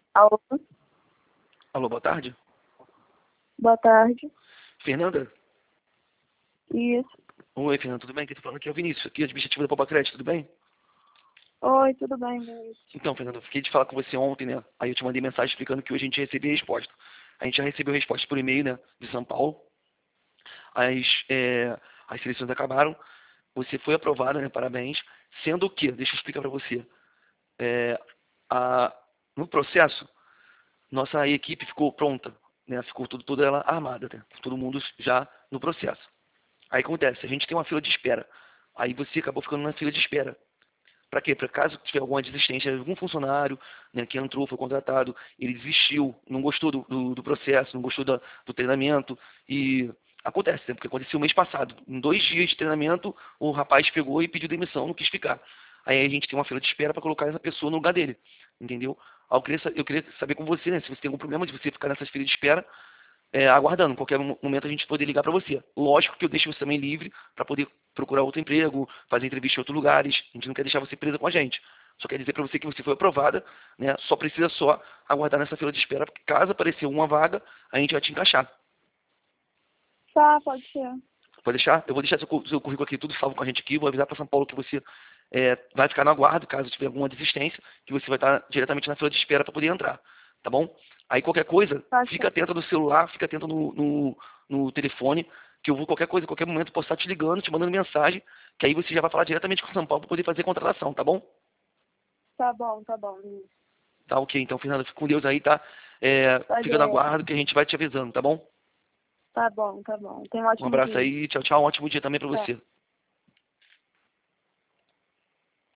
Alô, Alô, boa tarde. boa tarde. Fernanda? Isso. Oi, Fernanda, tudo bem? Quem tá falando aqui é o Vinícius, aqui administrativo da Poupa Crédito, tudo bem? Oi, tudo bem, Vinícius? Então, Fernanda, eu fiquei de falar com você ontem, né? Aí eu te mandei mensagem explicando que hoje a gente ia receber a resposta. A gente já recebeu a resposta por e-mail, né, de São Paulo. As, é, as seleções acabaram. Você foi aprovada, né? Parabéns. Sendo o quê? Deixa eu explicar para você. É, a- no processo, nossa equipe ficou pronta, né? Ficou toda ela armada, né? Todo mundo já no processo. Aí acontece, a gente tem uma fila de espera. Aí você acabou ficando na fila de espera. Para quê? Para caso tiver alguma desistência de algum funcionário, né, que entrou, foi contratado, ele desistiu, não gostou do processo, não gostou do treinamento. E acontece, né, porque aconteceu o mês passado. Em 2 dias de treinamento, o rapaz pegou e pediu demissão, não quis ficar. Aí a gente tem uma fila de espera para colocar essa pessoa no lugar dele. Entendeu? Aí eu queria saber com você, né, se você tem algum problema de você ficar nessas filas de espera, aguardando. Em qualquer momento a gente poder ligar para você. Lógico que eu deixo você também livre para poder procurar outro emprego, fazer entrevista em outros lugares. A gente não quer deixar você presa com a gente. Só quer dizer para você que você foi aprovada, né? Só precisa só aguardar nessa fila de espera, porque caso aparecer uma vaga, a gente vai te encaixar. Tá, pode ser. Pode deixar? Eu vou deixar seu currículo aqui tudo salvo com a gente aqui. Vou avisar para São Paulo que você vai ficar no aguardo, caso tiver alguma desistência, que você vai estar diretamente na fila de espera para poder entrar. Tá bom? Aí qualquer coisa, Tá fica certo. atento no celular, fica atento no telefone, que eu vou qualquer coisa, qualquer momento, posso estar te ligando, te mandando mensagem, que aí você já vai falar diretamente com São Paulo para poder fazer a contratação, tá bom? Tá bom, Vinícius. Tá ok, então, Fernanda, fica com Deus aí, tá? Fica no Valeu. aguardo que a gente vai te avisando, tá bom? Tá bom, tá bom. Tenha um Um ótimo abraço dia. aí, tchau, tchau, um ótimo dia também para Tchau. você.